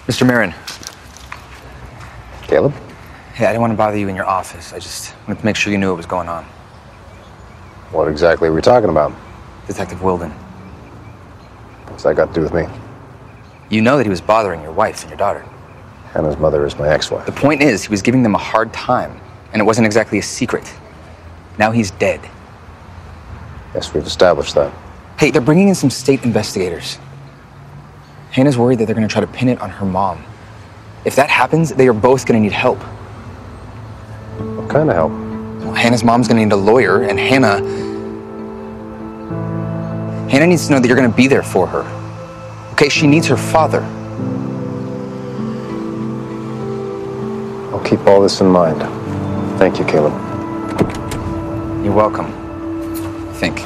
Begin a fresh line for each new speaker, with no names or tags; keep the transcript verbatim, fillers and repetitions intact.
Mister Marin.
Caleb?
Hey, I didn't want to bother you in your office. I just wanted to make sure you knew what was going on.
What exactly are we talking about?
Detective Wilden.
What's that got to do with me?
You know that he was bothering your wife and your daughter.
Hannah's mother is my ex-wife.
The point is, he was giving them a hard time, and it wasn't exactly a secret. Now he's dead.
Yes, we've established that.
Hey, they're bringing in some state investigators. Hannah's worried that they're going to try to pin it on her mom. If that happens, they are both going to need help.
What kind of help?
Well, Hannah's mom's going to need a lawyer, and Hannah... Hannah needs to know that you're going to be there for her. Okay, she needs her father.
I'll keep all this in mind. Thank you, Caleb.
You're welcome. I think.